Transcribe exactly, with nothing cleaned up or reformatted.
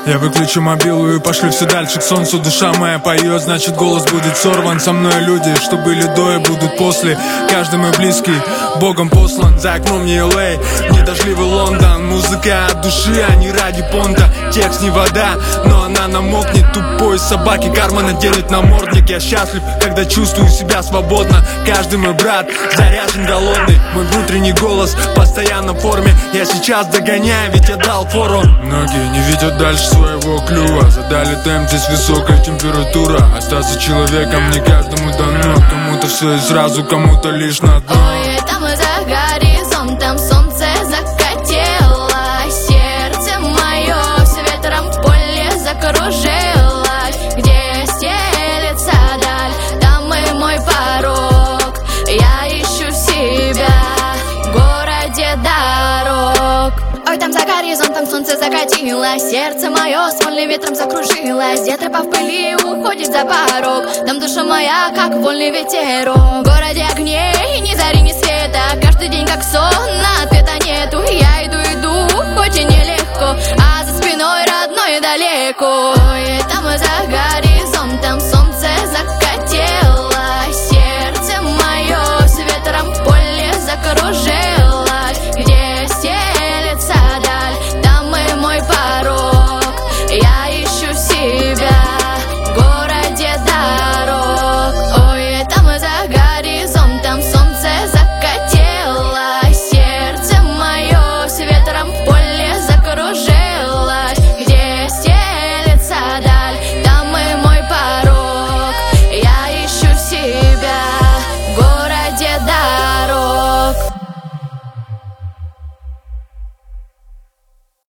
Я выключу мобилу и пошлю все дальше к солнцу. Душа моя поет, значит голос будет сорван. Со мной люди, что были до и будут после. Каждый мой близкий Богом послан. За окном не эл эй, не дождливый Лондон. Музыка от души, а не ради понта. Текст не вода, но она намокнет. Тупой собаки карма наденет намордник. Я счастлив, когда чувствую себя свободно. Каждый мой брат заряжен голодный. Мой внутренний голос постоянно в форме. Я сейчас догоняю, ведь я дал фору. Многие не видят дальше своего клюва. Задали темп, здесь высокая температура. Остаться человеком не каждому дано. Кому-то все и сразу, кому-то лишь на дно. Ой, там и за горизонтом солнце закатило. Сердце мое все ветром в поле закружилось. Где стелется даль, там и мой порог. Я ищу себя в городе дорог. Ой, там за горизонтом солнце закатилось. Сердце мое с вольным ветром закружилось. Где трепа в пыли уходит за порог. Там душа моя, как вольный ветерок. В городе огней, ни зари, ни света. Каждый день как сон, на ответа нету. Я иду, иду, хоть и нелегко, а за спиной родной далеко. Ой, там и за